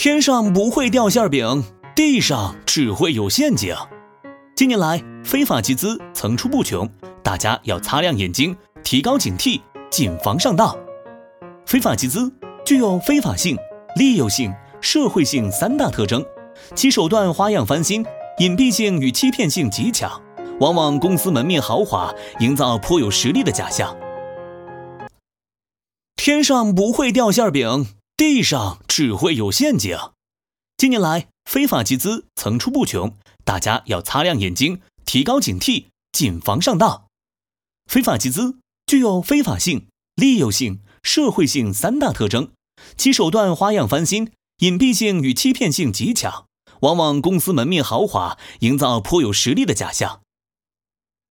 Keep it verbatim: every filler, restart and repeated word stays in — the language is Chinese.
天上不会掉馅饼，地上只会有陷阱。近年来，非法集资层出不穷，大家要擦亮眼睛，提高警惕，谨防上当。非法集资具有非法性、利诱性、社会性三大特征，其手段花样翻新，隐蔽性与欺骗性极强，往往公司门面豪华，营造颇有实力的假象。天上不会掉馅饼，地上只会有陷阱。近年来，非法集资层出不穷，大家要擦亮眼睛，提高警惕，谨防上当。非法集资具有非法性、利诱性、社会性三大特征，其手段花样翻新，隐蔽性与欺骗性极强，往往公司门面豪华，营造颇有实力的假象。